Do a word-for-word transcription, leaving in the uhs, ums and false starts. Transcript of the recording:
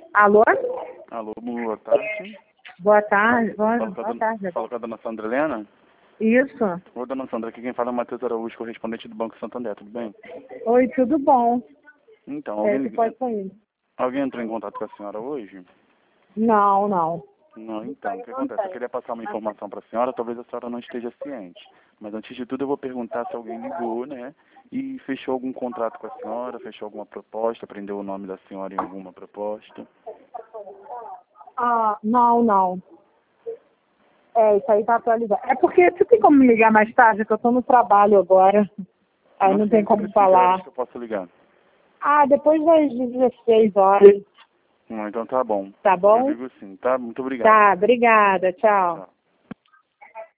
Alô? Alô, boa tarde. Boa tarde. Boa, Fala com a boa dona, tarde. fala com a dona Sandra Helena? Isso. Oi, dona Sandra, aqui quem fala é Matheus Araújo, correspondente do Banco Santander, tudo bem? Oi, tudo bom? Então, É, alguém, você pode sair. alguém entrou em contato com a senhora hoje? Não, não. Não, então, o que acontece? Eu queria passar uma informação para a senhora, talvez a senhora não esteja ciente. Mas antes de tudo eu vou perguntar se alguém ligou, né? E fechou algum contrato com a senhora, fechou alguma proposta, prendeu o nome da senhora em alguma proposta. Ah, não, não. É, isso aí tá atualizado. É porque você tem como me ligar mais tarde, que eu tô no trabalho agora. Aí não tem como Que horas falar. que eu posso ligar? Ah, depois das dezesseis horas. Hum, então tá bom. Tá bom? Eu ligo sim, tá? Muito obrigado. Tá, obrigada. Tchau. Tchau.